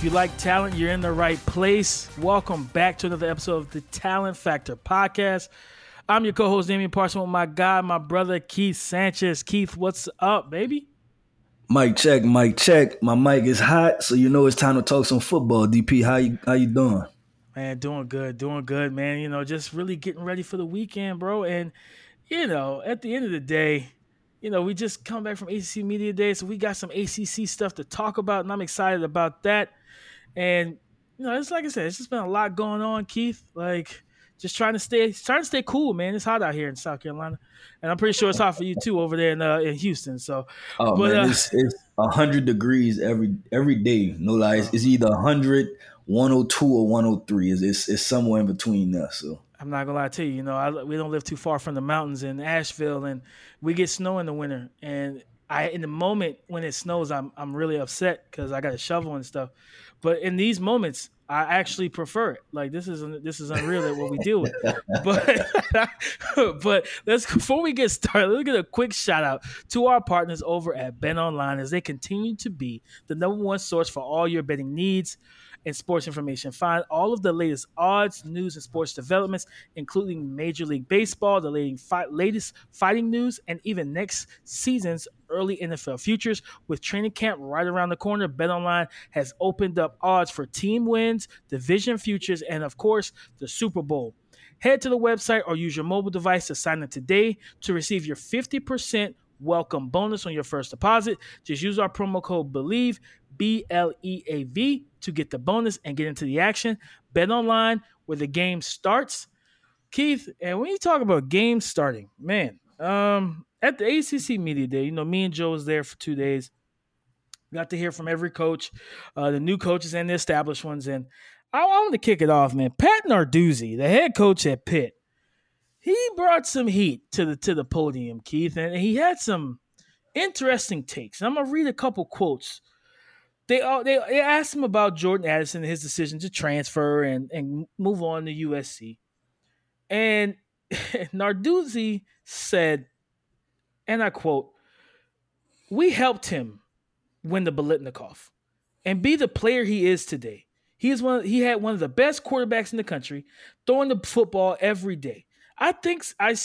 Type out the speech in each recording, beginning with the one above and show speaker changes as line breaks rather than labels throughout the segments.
you like talent, you're in the right place. Welcome back to another episode of the Talent Factor podcast. I'm your co-host, Damian Parson, with my guy, my brother, Keith Sanchez. Keith, what's up, baby?
Mic check, mic check. My mic is hot, so you know it's time to talk some football. DP, how you doing?
Man, doing good, man. You know, just really getting ready for the weekend, bro. And, you know, at the end of the day, you know, we just come back from ACC Media Day, so we got some ACC stuff to talk about, and I'm excited about that. And, you know, it's like I said, it's just been a lot going on, Keith. Like, just trying to stay cool, man. It's hot out here in South Carolina, and I'm pretty sure it's hot for you too over there in Houston. So,
man, it's 100 degrees every day. No lies, it's either 100, 102, or 103. It's somewhere in between there. So
I'm not gonna lie to you. You know, we don't live too far from the mountains in Asheville, and we get snow in the winter. And in the moment when it snows, I'm really upset because I got to shovel and stuff. But in these moments, I actually prefer it. Like, this is unreal at what we deal with. But before we get started, let's get a quick shout out to our partners over at BetOnline as they continue to be the number one source for all your betting needs and sports information. Find all of the latest odds, news, and sports developments, including Major League Baseball, the latest fighting news, and even next season's early NFL futures. With training camp right around the corner, BetOnline has opened up odds for team wins, division futures, and, of course, the Super Bowl. Head to the website or use your mobile device to sign up today to receive your 50% welcome bonus on your first deposit. Just use our promo code BELIEVE, BLEAV, to get the bonus and get into the action. BetOnline, where the game starts. Keith, and when you talk about games starting, man, at the ACC Media Day, you know, me and Joe was there for 2 days. Got to hear from every coach, the new coaches and the established ones. And I want to kick it off, man. Pat Narduzzi, the head coach at Pitt, he brought some heat to the podium, Keith, and he had some interesting takes. And I'm gonna read a couple quotes. They asked him about Jordan Addison and his decision to transfer and move on to USC. And Narduzzi said, and I quote, "We helped him win the Biletnikoff and be the player he is today. He had one of the best quarterbacks in the country, throwing the football every day. I think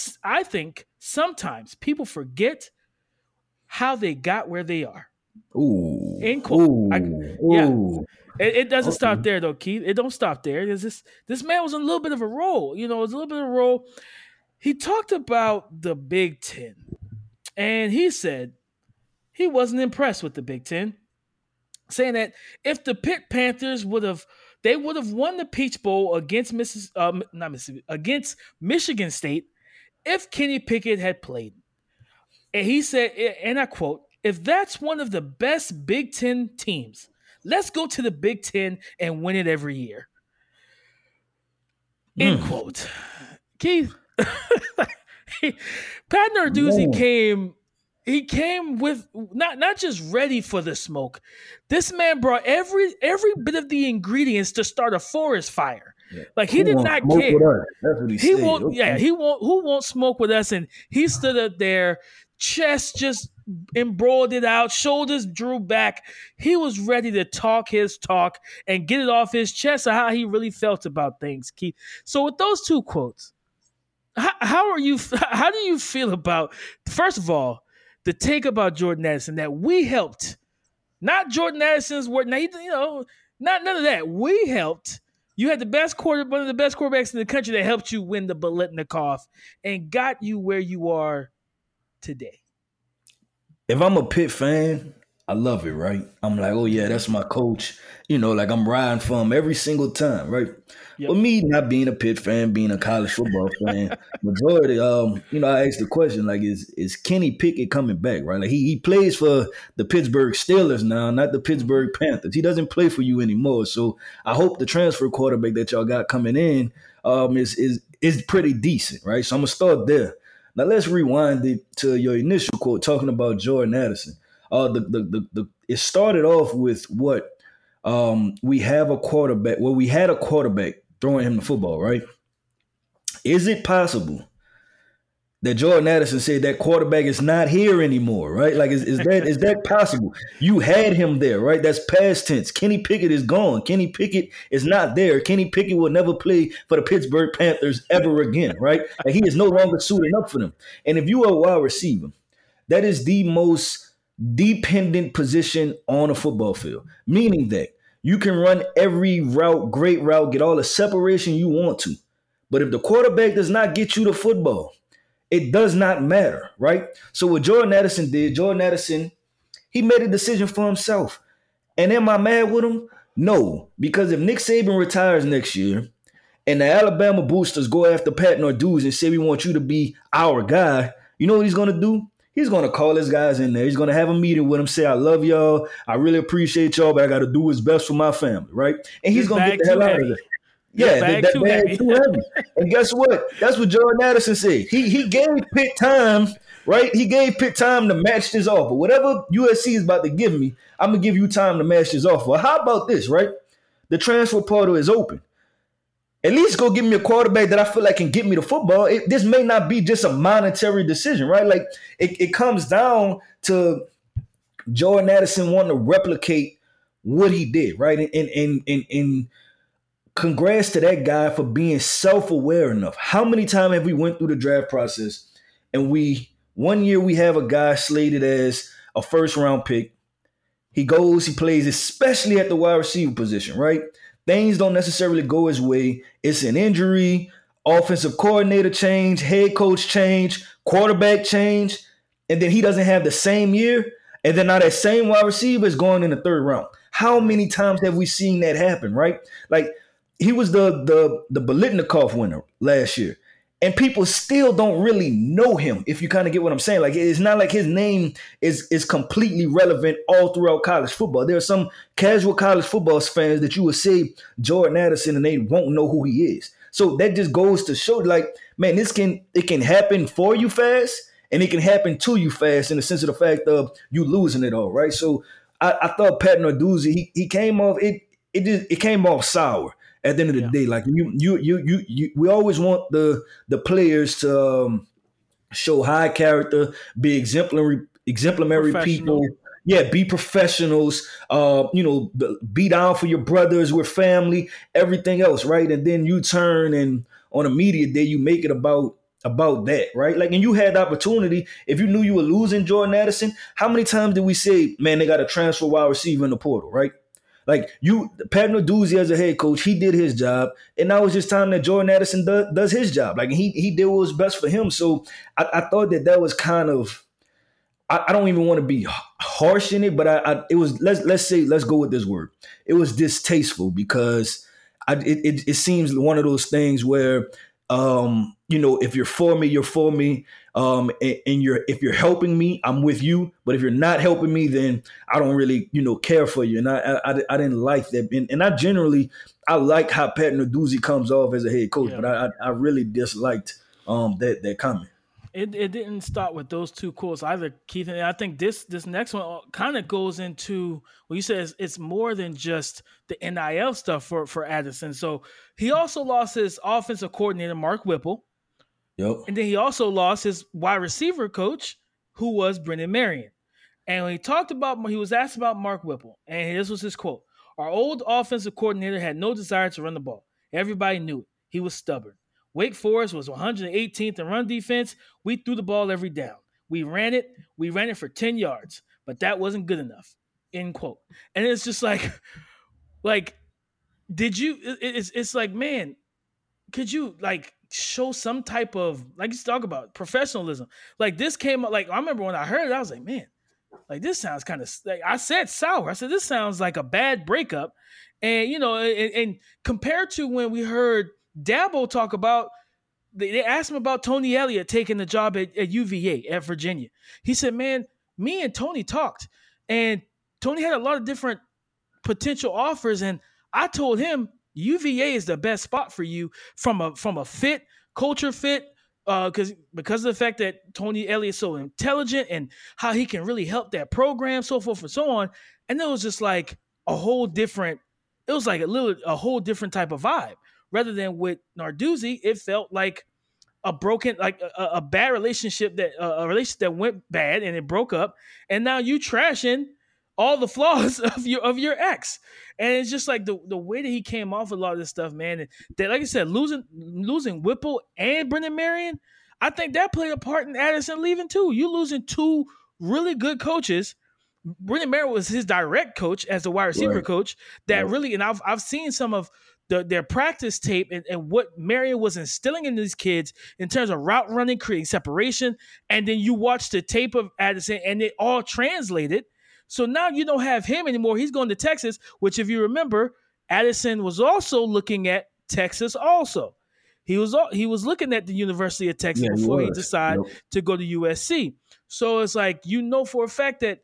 sometimes people forget how they got where they are."
Ooh.
End quote.
Ooh.
It doesn't stop there, though, Keith. It don't stop there. This man was in a little bit of a role. You know, it was a little bit of a role. He talked about the Big Ten, and he said he wasn't impressed with the Big Ten, saying that if the Pitt Panthers would have won the Peach Bowl against against Michigan State if Kenny Pickett had played. And he said, and I quote, "If that's one of the best Big Ten teams, let's go to the Big Ten and win it every year." End quote. Keith, Pat Narduzzi came with not just ready for the smoke. This man brought every bit of the ingredients to start a forest fire. Yeah. Like, he did not care.
That's what he said.
Who won't smoke with us? And he stood up there, chest just embroiled it out, shoulders drew back. He was ready to talk his talk and get it off his chest of how he really felt about things, Keith. So with those two quotes, how do you feel about, first of all, the take about Jordan Addison, that we helped, not Jordan Addison's work. Now, none of that. We helped. You had one of the best quarterbacks in the country that helped you win the Biletnikoff and got you where you are today.
If I'm a Pitt fan, I love it, right? I'm like, oh yeah, that's my coach. You know, like, I'm riding for him every single time, right? Yep. But me not being a Pitt fan, being a college football fan, majority, I asked the question, like, is Kenny Pickett coming back, right? Like, he plays for the Pittsburgh Steelers now, not the Pittsburgh Panthers. He doesn't play for you anymore. So I hope the transfer quarterback that y'all got coming in is pretty decent, right? So I'm gonna start there. Now let's rewind it to your initial quote talking about Jordan Addison. It started off with what we had a quarterback throwing him the football, right? Is it possible that Jordan Addison said that quarterback is not here anymore, right? Like, is that possible? You had him there, right? That's past tense. Kenny Pickett is gone. Kenny Pickett is not there. Kenny Pickett will never play for the Pittsburgh Panthers ever again, right? And he is no longer suiting up for them. And if you are a wide receiver, that is the most dependent position on a football field, meaning that you can run every route, great route, get all the separation you want to. But if the quarterback does not get you the football, it does not matter, right? So what Jordan Addison did, he made a decision for himself. And am I mad with him? No, because if Nick Saban retires next year and the Alabama boosters go after Pat Narduzzi and say we want you to be our guy, you know what he's going to do? He's going to call his guys in there. He's going to have a meeting with them, say, I love y'all. I really appreciate y'all, but I got to do what's best for my family, right? And he's going to get the hell out of there. Yeah, that bag too heavy. And guess what? That's what Jordan Addison said. He gave Pitt time, right? He gave Pitt time to match this offer. Whatever USC is about to give me, I'm going to give you time to match this offer. How about this, right? The transfer portal is open. At least go give me a quarterback that I feel like can get me the football. This may not be just a monetary decision, right? Like it comes down to Jordan Addison wanting to replicate what he did, right? And congrats to that guy for being self-aware enough. How many times have we went through the draft process and one year we have a guy slated as a first-round pick. He goes, he plays, especially at the wide receiver position, right? Things don't necessarily go his way. It's an injury, offensive coordinator change, head coach change, quarterback change, and then he doesn't have the same year, and then now that same wide receiver is going in the third round. How many times have we seen that happen, right? Like, he was the Biletnikoff winner last year, and people still don't really know him, if you kind of get what I'm saying. Like, it's not like his name is completely relevant all throughout college football. There are some casual college football fans that you would say Jordan Addison and they won't know who he is. So that just goes to show, like, man, it can happen for you fast, and it can happen to you fast in the sense of the fact of you losing it all, right? So I thought Pat Narduzzi, he came off, it came off sour. At the end of the day, like we always want the players to show high character, be exemplary people. Yeah, be professionals. Be down for your brothers. We're family. Everything else, right? And then you turn and on a media day, you make it about that, right? Like, and you had the opportunity. If you knew you were losing Jordan Addison, how many times did we say, man, they got to transfer wide receiver in the portal, right? Like, Pat Narduzzi as a head coach, he did his job, and now it's just time that Jordan Addison does his job. Like, he did what was best for him. So I thought that was kind of, I don't even want to be harsh in it, but it was, let's go with this word. It was distasteful because it seems one of those things where, if you're for me, you're for me. And if you're helping me, I'm with you. But if you're not helping me, then I don't really, care for you. And I didn't like that. And I like how Pat Narduzzi comes off as a head coach, but I really disliked that comment.
It didn't start with those two quotes either, Keith. And I think this next one kind of goes into what you said. It's more than just the NIL stuff for Addison. So he also lost his offensive coordinator, Mark Whipple.
Yep.
And then he also lost his wide receiver coach, who was Brendan Marion. And when he was asked about Mark Whipple, and this was his quote: "Our old offensive coordinator had no desire to run the ball. Everybody knew it. He was stubborn. Wake Forest was 118th in run defense. We threw the ball every down. We ran it for 10 yards, but that wasn't good enough." End quote. And it's just like, did you? It's like, man, could you show some type of, like you talk about, professionalism? Like, this came up, like, I remember when I heard it, I was like, man, like, this sounds kind of, like, I said sour. I said, this sounds like a bad breakup. And, and compared to when we heard Dabo talk about, they asked him about Tony Elliott taking the job at UVA, at Virginia. He said, man, me and Tony talked, and Tony had a lot of different potential offers, and I told him UVA is the best spot for you from a fit, culture fit, because of the fact that Tony Elliott's so intelligent and how he can really help that program, so forth and so on. And it was just like a whole different type of vibe. Rather than with Narduzzi, it felt like a broken, like a bad relationship, that a relationship that went bad and it broke up, and now you trashing all the flaws of your ex. And it's just like the way that he came off with a lot of this stuff, man. And that, like I said, losing Whipple and Brendan Marion, I think that played a part in Addison leaving too. You losing two really good coaches. Brendan Marion was his direct coach as a wide receiver coach. That really, and I've seen some of their practice tape and what Marion was instilling in these kids in terms of route running, creating separation, and then you watch the tape of Addison, and it all translated. So now you don't have him anymore. He's going to Texas, which, if you remember, Addison was also looking at Texas also. He was looking at the University of Texas before he decided to go to USC. So it's like, you know for a fact that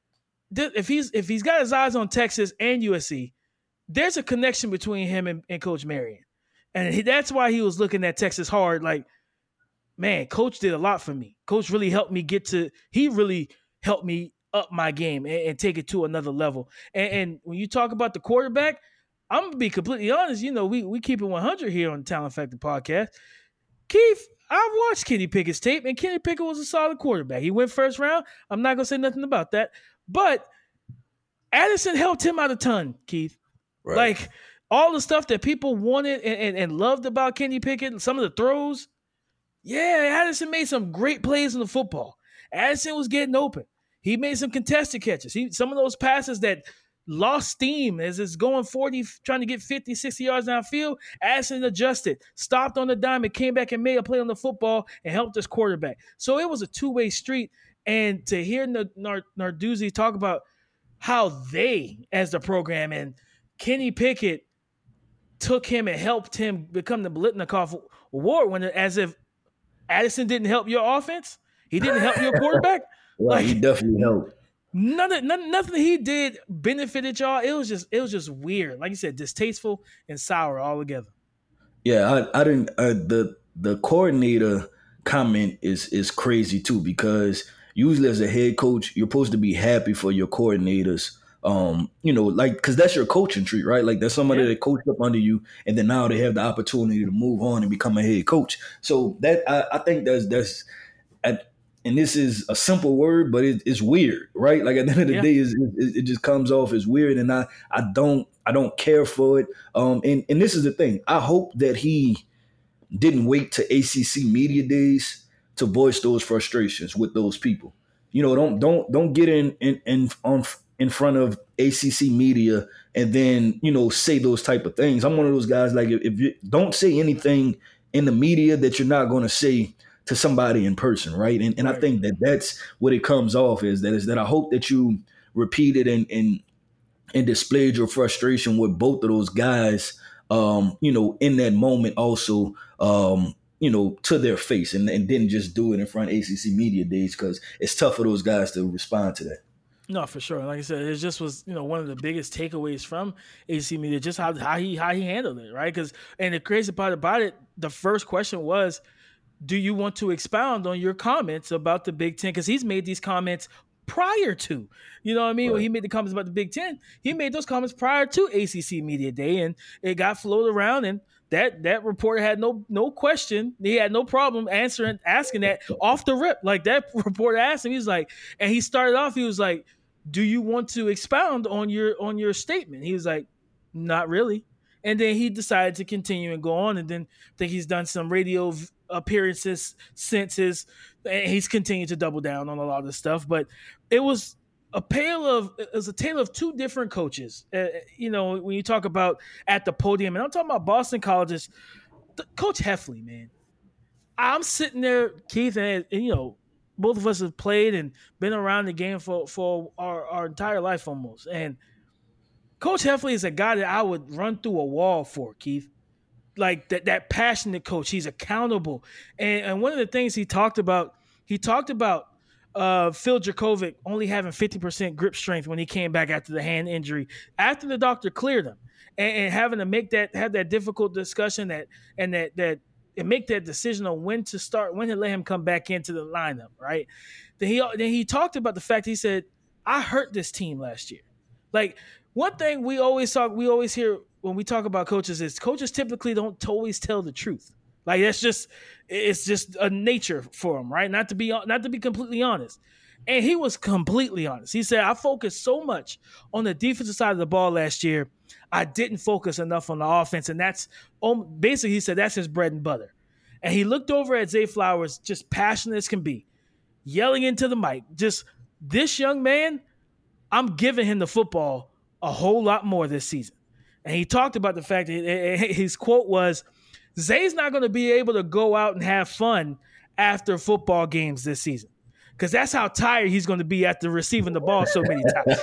if he's got his eyes on Texas and USC, there's a connection between him and Coach Marion. And that's why he was looking at Texas hard. Like, man, Coach did a lot for me. Coach really helped me he really helped me up my game and take it to another level. And when you talk about the quarterback, I'm going to be completely honest. You know, we keep it 100 here on the Talent Factor podcast. Keith, I've watched Kenny Pickett's tape, and Kenny Pickett was a solid quarterback. He went first round. I'm not going to say nothing about that. But Addison helped him out a ton, Keith. Right. Like, all the stuff that people wanted and loved about Kenny Pickett, some of the throws, Addison made some great plays in the football. Addison was getting open. He made some contested catches. Some of those passes that lost steam as it's going 40, trying to get 50, 60 yards downfield, Addison adjusted, stopped on the dime, and came back and made a play on the football and helped his quarterback. So it was a two-way street. And to hear Narduzzi talk about how they, as the program, and Kenny Pickett took him and helped him become the Biletnikoff Award winner, as if Addison didn't help your offense, he didn't help your quarterback.
Well, he definitely helped.
Nothing he did benefited y'all. It was just weird. Like you said, distasteful and sour all together.
Yeah, I didn't. The coordinator comment is crazy too, because usually as a head coach, you're supposed to be happy for your coordinators. Like, because that's your coaching tree, right? Like, that's somebody that coached up under you, and then now they have the opportunity to move on and become a head coach. So that I think that's. And this is a simple word, but it's weird, right? Like, at the end of the day, it just comes off as weird, and I don't care for it. And this is the thing. I hope that he didn't wait to ACC media days to voice those frustrations with those people. You know, don't get in front of ACC media and then, say those type of things. I'm one of those guys, like, if you don't say anything in the media that you're not going to say to somebody in person, right? And right. I think that's what it comes off is that I hope that you repeated and displayed your frustration with both of those guys, in that moment also, to their face, and didn't just do it in front of ACC media days, because it's tough for those guys to respond to that.
No, for sure. Like I said, it just was, one of the biggest takeaways from ACC media, just how he handled it, right? And the crazy part about it, the first question was, do you want to expound on your comments about the Big Ten? Because he's made these comments prior to, you know what I mean? Right. When he made the comments about the Big Ten, he made those comments prior to ACC Media Day, and it got floated around, and that reporter had no question. He had no problem asking that off the rip. Like, that reporter asked him, he was like, and he started off, he was like, do you want to expound on your statement? He was like, not really. And then he decided to continue and go on, and then I think he's done some radio appearances since he's continued to double down on a lot of this stuff. But it was a tale of two different coaches. When you talk about at the podium, and I'm talking about Boston College's Coach Heffley, man. I'm sitting there, Keith, and both of us have played and been around the game for our entire life almost. And Coach Heffley is a guy that I would run through a wall for, Keith. Like that passionate coach. He's accountable. And one of the things he talked about Phil Jurkovec only having 50% grip strength when he came back after the hand injury, after the doctor cleared him, and having to have that difficult discussion and make that decision on when to let him come back into the lineup, right? Then he talked about the fact, he said, I hurt this team last year. Like, one thing we always hear when we talk about coaches is coaches typically don't always tell the truth. Like it's just a nature for him, right? Not to be completely honest. And he was completely honest. He said, I focused so much on the defensive side of the ball last year, I didn't focus enough on the offense. And that's basically, he said, that's his bread and butter. And he looked over at Zay Flowers, just passionate as can be, yelling into the mic. Just, this young man, I'm giving him the football a whole lot more this season. And he talked about the fact that his quote was, Zay's not going to be able to go out and have fun after football games this season, because that's how tired he's going to be after receiving the ball so many times.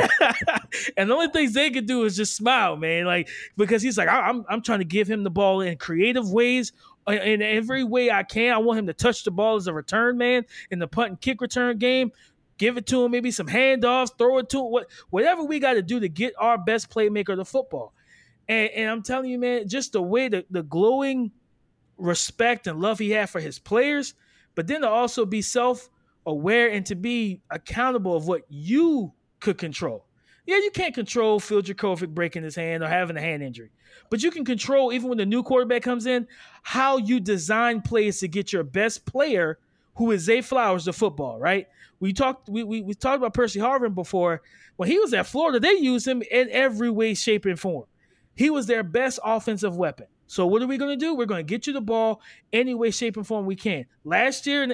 And the only thing Zay can do is just smile, man. Like, because he's like, I'm trying to give him the ball in creative ways, in every way I can. I want him to touch the ball as a return man in the punt and kick return game. Give it to him, maybe some handoffs, throw it to him, whatever we got to do to get our best playmaker the football. And I'm telling you, man, just the way the glowing respect and love he had for his players, but then to also be self-aware and to be accountable of what you could control. Yeah, you can't control Phil Jurkovec breaking his hand or having a hand injury, but you can control, even when the new quarterback comes in, how you design plays to get your best player, who is Zay Flowers, the football, right? We talked about Percy Harvin before. When he was at Florida, they used him in every way, shape, and form. He was their best offensive weapon. So what are we going to do? We're going to get you the ball any way, shape, and form we can. Last year,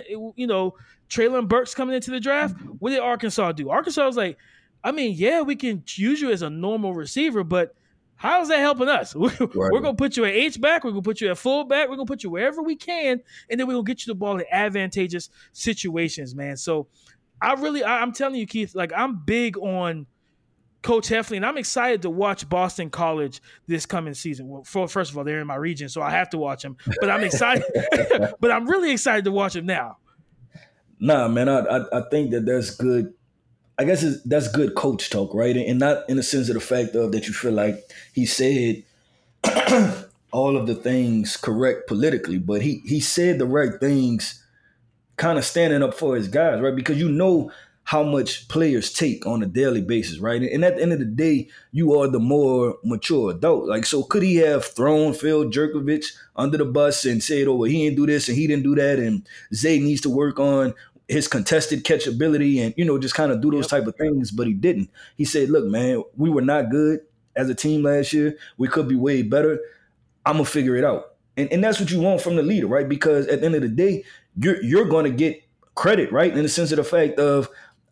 Treylon Burks coming into the draft, what did Arkansas do? Arkansas was like, I mean, yeah, we can use you as a normal receiver, but how is that helping us? We're going to put you at H-back. We're going to put you at fullback. We're going to put you wherever we can, and then we're going to get you the ball in advantageous situations, man. So I'm telling you, Keith, like, I'm big on Coach Heffley, and I'm excited to watch Boston College this coming season. Well, first of all, they're in my region, so I have to watch them. But I'm excited. But I'm really excited to watch them now.
Nah, man, I think that's good. I guess that's good coach talk, right? And not in the sense of the fact of that you feel like he said all of the things correct politically, but he said the right things, kind of standing up for his guys, right? Because you know how much players take on a daily basis, right? And at the end of the day, you are the more mature adult. Like, so could he have thrown Phil Jurkovec under the bus and said, oh, well, he didn't do this and he didn't do that, and Zay needs to work on his contested catchability and, just kind of do those type of things, but he didn't. He said, look, man, we were not good as a team last year. We could be way better. I'm going to figure it out. And that's what you want from the leader, right? Because at the end of the day, you're going to get credit, right? In the sense of the fact of,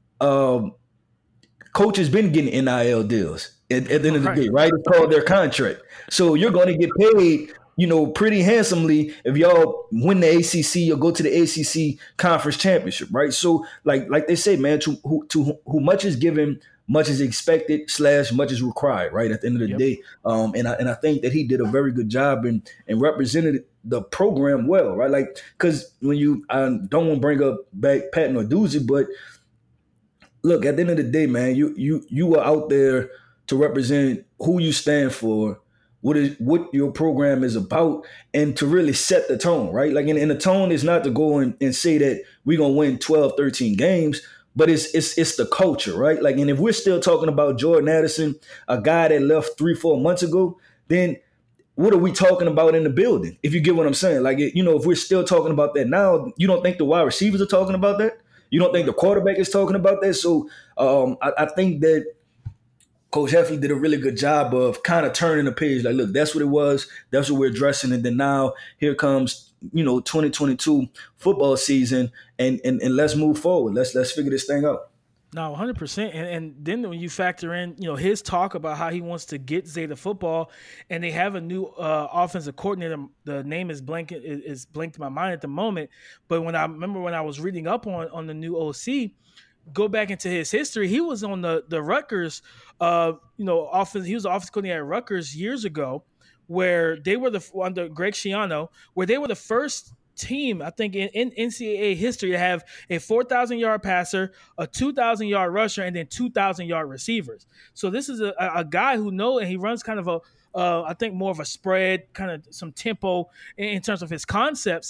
coach has been getting NIL deals at the end of the day, right? It's called their contract. So you're going to get paid, pretty handsomely if y'all win the ACC or go to the ACC conference championship, right? So like they say, man, to who much is given, much is expected / much is required, right? At the end of the day. And I think that he did a very good job and represented the program well, right? Like, because I don't want to bring up back Pat Narduzzi, but look, at the end of the day, man, you are out there to represent who you stand for, what your program is about, and to really set the tone, right? Like, and the tone is not to go and say that we're going to win 12, 13 games, but it's the culture, right? Like, and if we're still talking about Jordan Addison, a guy that left 3-4 months ago, then what are we talking about in the building? If you get what I'm saying, like, if we're still talking about that now, you don't think the wide receivers are talking about that? You don't think the quarterback is talking about that? So I think that Coach Heffley did a really good job of kind of turning the page. Like, look, that's what it was. That's what we're addressing. And then now here comes, 2022 football season, and let's move forward. Let's figure this thing out.
No, 100%. And then when you factor in, his talk about how he wants to get Zay the football, and they have a new offensive coordinator. The name is blanked in my mind at the moment. But when I was reading up on the new OC, go back into his history, he was on the Rutgers, offense. He was the offensive coordinator at Rutgers years ago, where they were under Greg Schiano, where they were the first team, I think, in NCAA history to have a 4,000-yard passer, a 2,000-yard rusher, and then 2,000-yard receivers. So this is a guy who knows, and he runs kind of I think more of a spread, kind of some tempo in terms of his concepts.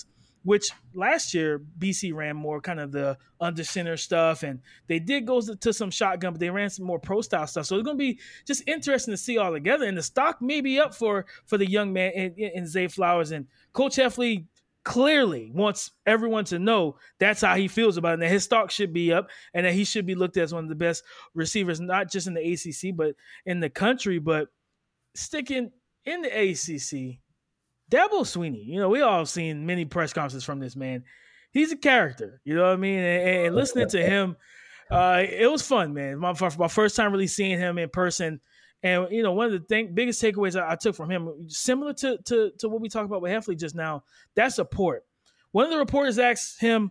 which last year BC ran more kind of the under center stuff, and they did go to some shotgun, but they ran some more pro style stuff. So it's going to be just interesting to see all together. And the stock may be up for the young man in Zay Flowers, and Coach Heffley clearly wants everyone to know that's how he feels about it, and that his stock should be up, and that he should be looked at as one of the best receivers, not just in the ACC, but in the country. But sticking in the ACC, Dabo Swinney, we all seen many press conferences from this man. He's a character, you know what I mean? And listening to him, it was fun, man. My first time really seeing him in person. And, one of the biggest takeaways I took from him, similar to what we talked about with Heffley just now, that support. One of the reporters asked him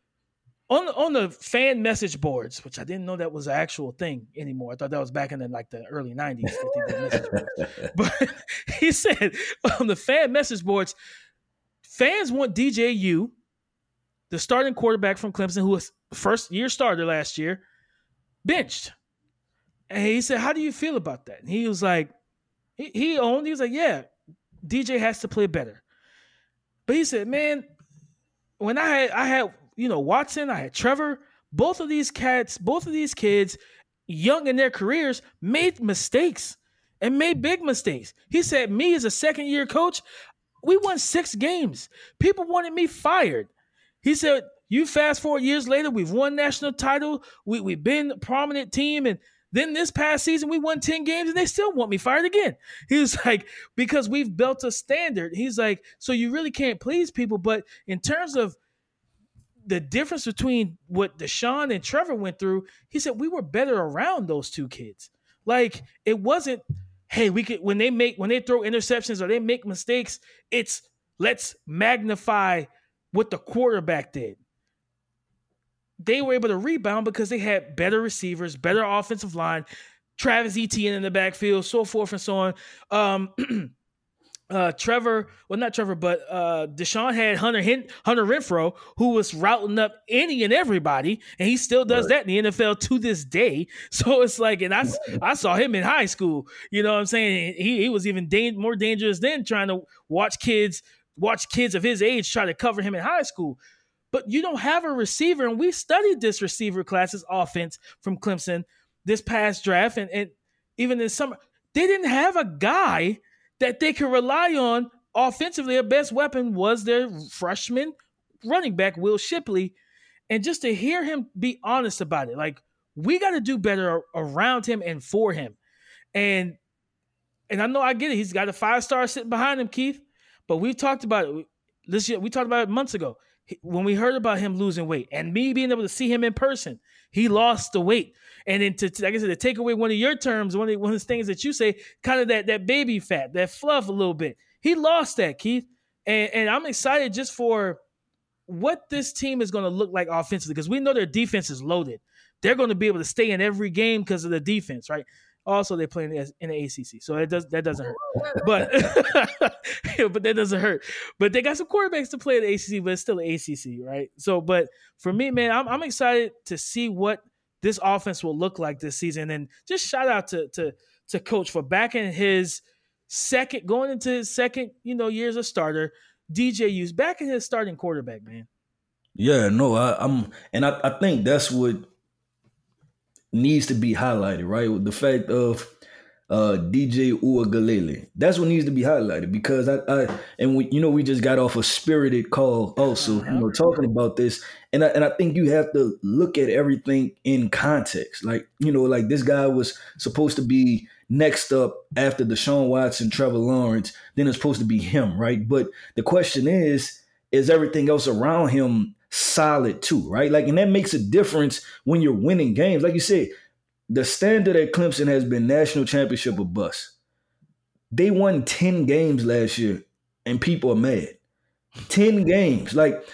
on the fan message boards, which I didn't know that was an actual thing anymore. I thought that was back in the early 90s. That they did message boards. But he said on the fan message boards, fans want DJU, the starting quarterback from Clemson, who was first-year starter last year, benched. And he said, how do you feel about that? And he was like, he was like, yeah, DJ has to play better. But he said, man, when I had Watson, I had Trevor, both of these kids, young in their careers, made mistakes and made big mistakes. He said, me as a second-year coach, we won 6 games. People wanted me fired. He said, you fast forward years later, we've won national title. We've been a prominent team, and then this past season, we won 10 games, and they still want me fired again. He was like, because we've built a standard. He's like, so you really can't please people. But in terms of the difference between what Deshaun and Trevor went through, he said we were better around those two kids. Like, it wasn't, hey, when they throw interceptions or they make mistakes, it's let's magnify what the quarterback did. They were able to rebound because they had better receivers, better offensive line, Travis Etienne in the backfield, so forth and so on. Deshaun had Hunter Renfrow, who was routing up any and everybody, and he still does that in the NFL to this day. So it's like, and I saw him in high school. You know what I'm saying? He was even more dangerous than trying to watch kids of his age try to cover him in high school. But you don't have a receiver, and we studied this receiver class's offense from Clemson this past draft, and even in summer, they didn't have a guy that they could rely on offensively. Their best weapon was their freshman running back, Will Shipley, and just to hear him be honest about it, like, we got to do better around him and for him. And I know I get it. He's got a 5-star sitting behind him, Keith, but we've talked about it this year. We talked about it months ago. When we heard about him losing weight and me being able to see him in person, he lost the weight. And then like I said, to take away one of your terms, one of the things that you say, kind of that baby fat, that fluff a little bit. He lost that, Keith. And I'm excited just for what this team is going to look like offensively, because we know their defense is loaded. They're going to be able to stay in every game because of the defense, right? Also, they're playing in the ACC, so that doesn't hurt. But but that doesn't hurt. But they got some quarterbacks to play at the ACC, but it's still the ACC, right? So, but for me, man, I'm excited to see what this offense will look like this season. And just shout out to Coach for backing going into his second, year as a starter. DJU's backing his starting quarterback, man.
Yeah, no, I think that's what needs to be highlighted, right? The fact of DJ Uiagalelei. That's what needs to be highlighted, because we just got off a spirited call also, talking about this. And I think you have to look at everything in context. Like, like this guy was supposed to be next up after Deshaun Watson, Trevor Lawrence, then it's supposed to be him, right? But the question is everything else around him solid too, right? Like, and that makes a difference when you're winning games. Like you said, the standard at Clemson has been national championship or bust. They won 10 games last year, and people are mad. 10 games. Like,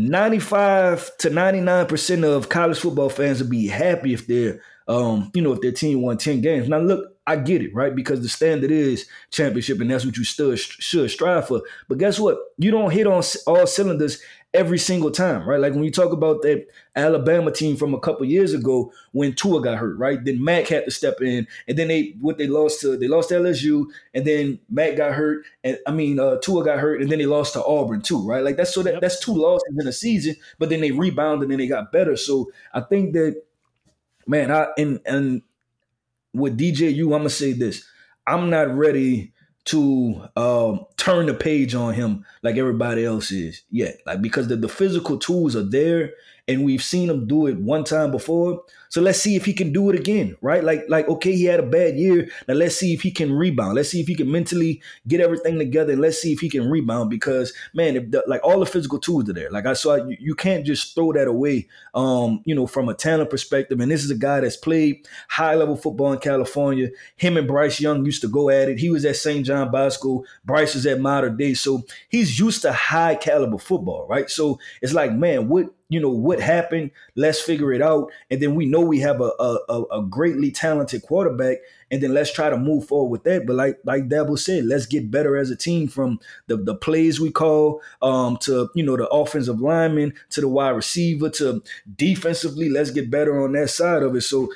95 to 99% of college football fans would be happy if their team won 10 games. Now, look, I get it, right? Because the standard is championship, and that's what you should strive for. But guess what? You don't hit on all cylinders every single time, right? Like when you talk about that Alabama team from a couple years ago when Tua got hurt, right? Then Mac had to step in, and then they lost to LSU, and then Mac got hurt, and Tua got hurt, and then they lost to Auburn too, right? Like that's 2 losses in a season, but then they rebounded and they got better. So I think that, man, and with DJU, I'm gonna say this: I'm not ready to turn the page on him like everybody else is yet. Like, because the physical tools are there, and we've seen him do it one time before. So let's see if he can do it again, right? Like okay, he had a bad year. Now let's see if he can rebound. Let's see if he can mentally get everything together, and let's see if he can rebound. Because, man, if all the physical tools are there, like you can't just throw that away. From a talent perspective. And this is a guy that's played high level football in California. Him and Bryce Young used to go at it. He was at St. John Bosco. Bryce was at Mater Dei. So he's used to high caliber football, right? So it's like, man, what happened? Let's figure it out. And then we know we have a greatly talented quarterback. And then let's try to move forward with that. But like Dabo said, let's get better as a team, from the plays we call to the offensive lineman, to the wide receiver, to defensively. Let's get better on that side of it. So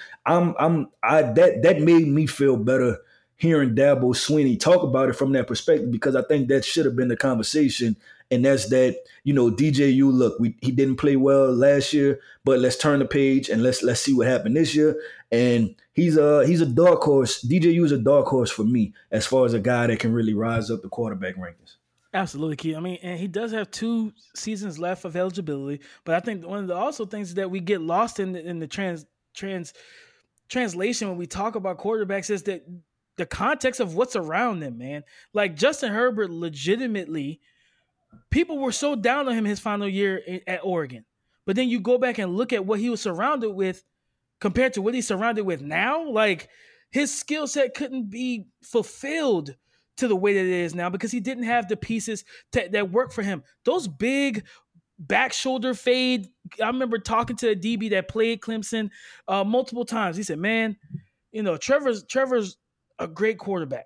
that made me feel better hearing Dabo Swinney talk about it from that perspective, because I think that should have been the conversation. And that's that, DJU, look, he didn't play well last year, but let's turn the page and let's see what happened this year. And he's a dark horse. DJU is a dark horse for me as far as a guy that can really rise up the quarterback rankings.
Absolutely, Keith. I mean, and he does have 2 seasons left of eligibility, but I think one of the also things that we get lost in the translation when we talk about quarterbacks is that the context of what's around them, man. Like Justin Herbert, legitimately, people were so down on him his final year at Oregon. But then you go back and look at what he was surrounded with compared to what he's surrounded with now. Like, his skill set couldn't be fulfilled to the way that it is now because he didn't have the pieces that work for him. Those big back shoulder fade. I remember talking to a DB that played Clemson multiple times. He said, man, Trevor's a great quarterback,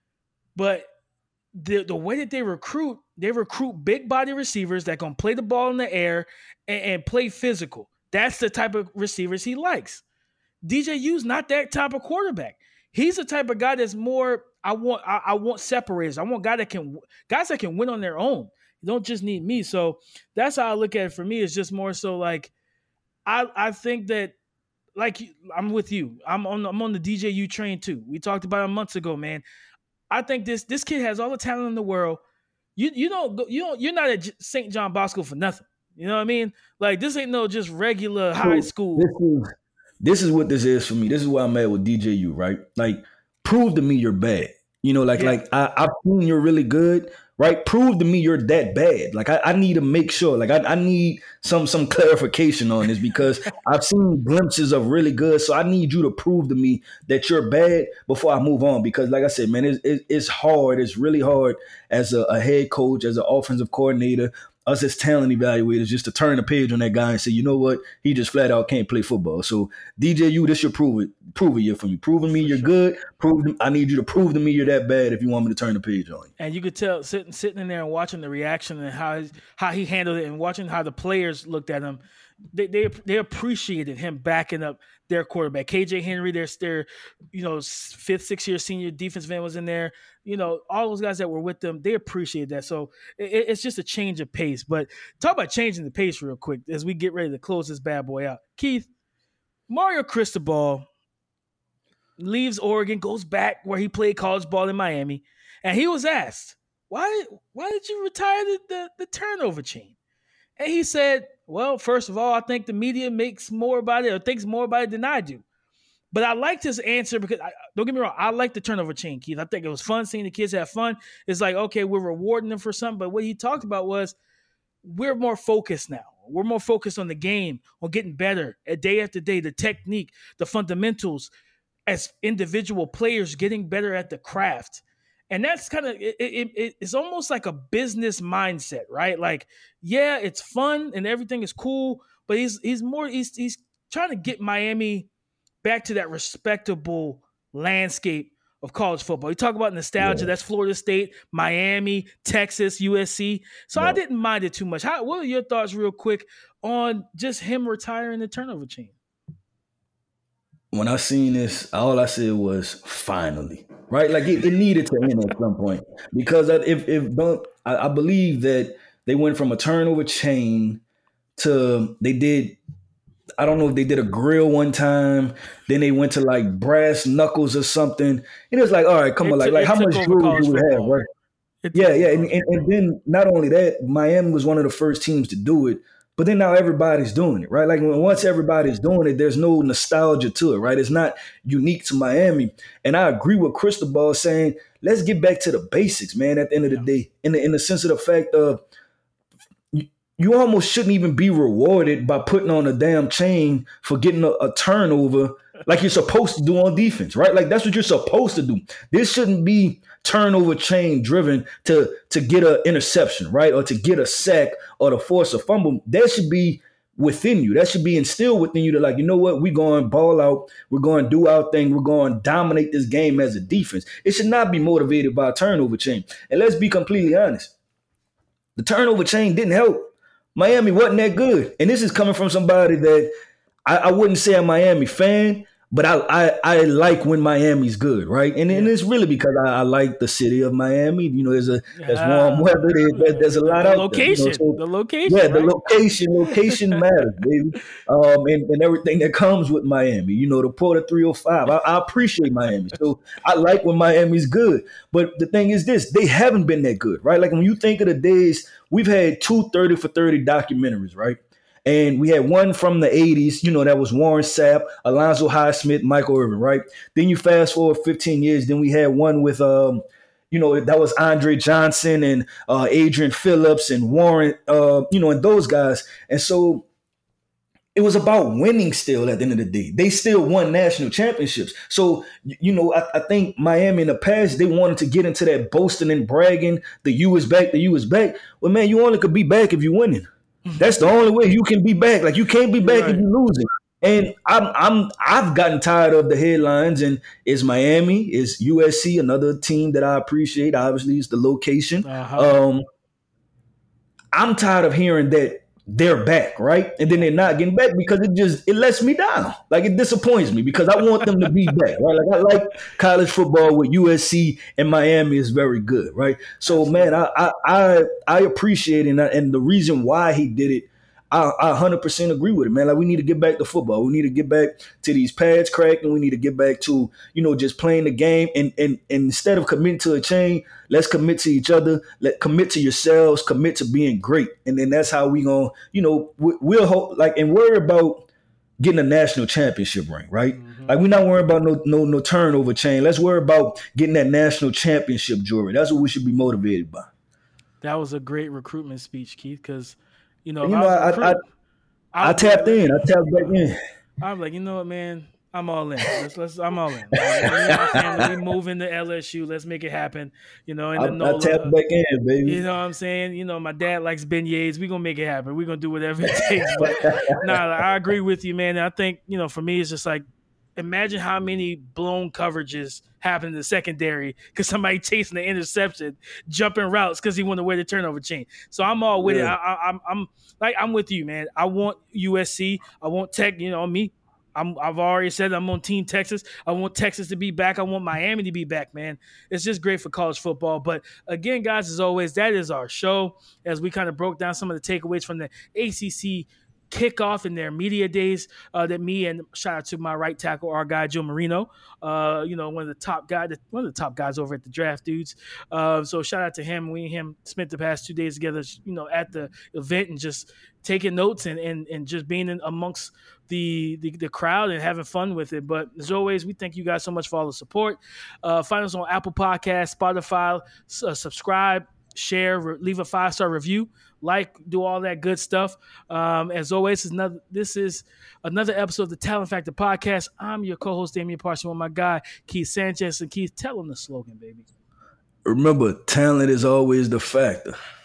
but the way that they recruit big body receivers that can play the ball in the air and play physical. That's the type of receivers he likes. DJU's not that type of quarterback. He's the type of guy that's more, I want separators. I want guys that can win on their own. You don't just need me. So that's how I look at it. For me, it's just more so like, I think that, like, I'm with you. I'm on the DJU train too. We talked about it months ago, man. I think this kid has all the talent in the world. You're not at St. John Bosco for nothing. You know what I mean? Like, this ain't no just regular high school.
This is what this is for me. This is why I'm at with DJU, right? Like, prove to me you're bad. I've seen you're really good, right? Prove to me you're that bad. Like, I need to make sure. Like, I need some clarification on this because I've seen glimpses of really good. So I need you to prove to me that you're bad before I move on. Because, like I said, man, it's hard. It's really hard as a head coach, as an offensive coordinator, us as talent evaluators, just to turn the page on that guy and say, you know what, he just flat out can't play football. So DJU, this should prove it here for me. Proving me you're good. I need you to prove to me you're that bad if you want me to turn the page on you.
And you could tell sitting in there and watching the reaction and how he handled it and watching how the players looked at him. They appreciated him backing up their quarterback. KJ Henry, their 5th, 6th year senior defensive end was in there. All those guys that were with them, they appreciate that. So it's just a change of pace. But talk about changing the pace real quick as we get ready to close this bad boy out. Keith, Mario Cristobal leaves Oregon, goes back where he played college ball in Miami, and he was asked, why did you retire the turnover chain? And he said, well, first of all, I think the media thinks more about it than I do. But I liked his answer because, don't get me wrong, I like the turnover chain, Keith. I think it was fun seeing the kids have fun. It's like, okay, we're rewarding them for something. But what he talked about was we're more focused now. We're more focused on the game, on getting better day after day, the technique, the fundamentals, as individual players getting better at the craft. And that's kind of, it's almost like a business mindset, right? Like, yeah, it's fun and everything is cool, but he's trying to get Miami back to that respectable landscape of college football. You talk about nostalgia. That's Florida State, Miami, Texas, USC. So I didn't mind it too much. What are your thoughts real quick on just him retiring the turnover chain?
When I seen this, all I said was finally, right? Like it needed to end at some point, because I believe that they went from a turnover chain to I don't know if they did a grill one time, then they went to like brass knuckles or something. It was like, all right, come on, like how much jewelry you would have, right? And then not only that, Miami was one of the first teams to do it. But then now everybody's doing it, right? Like once everybody's doing it, there's no nostalgia to it, right? It's not unique to Miami. And I agree with Cristobal saying, let's get back to the basics, man, at the end of the day, in the sense of the fact of you almost shouldn't even be rewarded by putting on a damn chain for getting a turnover like you're supposed to do on defense, right? Like that's what you're supposed to do. This shouldn't be turnover chain driven to get an interception, right? Or to get a sack or to force a fumble. That should be within you. That should be instilled within you to like, you know what? We're going to ball out. We're going to do our thing. We're going to dominate this game as a defense. It should not be motivated by a turnover chain. And let's be completely honest. The turnover chain didn't help. Miami wasn't that good. And this is coming from somebody that I wouldn't say a Miami fan, but I like when Miami's good, right? And it's really because I like the city of Miami. You know, there's warm weather. There's a lot out
location,
there. You know,
the location.
Yeah,
right?
the location matters, baby. And everything that comes with Miami. You know, the Port of 305. I appreciate Miami. So I like when Miami's good. But the thing is this, they haven't been that good, right? Like when you think of the days, we've had 2 30 for 30 documentaries, right? And we had one from the 80s, you know, that was Warren Sapp, Alonzo Highsmith, Michael Irvin, right? Then you fast forward 15 years, then we had one with, you know, that was Andre Johnson and Adrian Phillips and Warren, you know, and those guys. And so it was about winning still at the end of the day. They still won national championships. So, you know, I think Miami in the past, they wanted to get into that boasting and bragging, the U is back, the U is back. Well, man, you only could be back if you're winning. That's the only way you can be back. Like you can't be back if you're losing. And I've gotten tired of the headlines. And it's Miami, it's USC, another team that I appreciate. Obviously, it's the location. I'm tired of hearing that they're back, right? And then they're not getting back because it lets me down. Like it disappoints me because I want them to be back, right? Like I like college football with USC and Miami is very good, right? So man, I appreciate it, and the reason why he did it, I 100% agree with it, man. Like we need to get back to football. We need to get back to these pads cracking. We need to get back to, you know, just playing the game. And instead of committing to a chain, let's commit to each other. Commit to yourselves. Commit to being great. And then that's how we gonna, you know, we'll hope and worry about getting a national championship ring, right? Mm-hmm. Like we're not worrying about no turnover chain. Let's worry about getting that national championship jewelry. That's what we should be motivated by.
That was a great recruitment speech, Keith, because I
tapped in. I tapped back in.
I'm like, you know what, man? I'm all in. I'm all in. My family, we move into LSU. Let's make it happen. You know, and
I tapped back in, baby.
You know what I'm saying? You know, my dad likes beignets. We're gonna make it happen. We're gonna do whatever it takes. But I agree with you, man. I think, you know, for me, it's just like, imagine how many blown coverages happen in the secondary because somebody chasing the interception, jumping routes because he wanted to wear the turnover chain. So I'm all with it. I'm with you, man. I want USC. I want Tech. You know me. I've already said I'm on Team Texas. I want Texas to be back. I want Miami to be back, man. It's just great for college football. But again, guys, as always, that is our show as we kind of broke down some of the takeaways from the ACC kickoff in their media days that me and shout out to my right tackle, our guy Joe Marino, you know, one of the top guys over at the Draft Dudes. So shout out to him. We and him spent the past 2 days together, you know, at the event and just taking notes and just being amongst the crowd and having fun with it. But as always, we thank you guys so much for all the support. Find us on Apple Podcasts, Spotify, subscribe, share, leave a 5-star review, do all that good stuff. As always, this is another episode of the Talent Factor Podcast. I'm your co-host, Damian Parson, with my guy, Keith Sanchez. And Keith, tell them the slogan, baby.
Remember, talent is always the factor.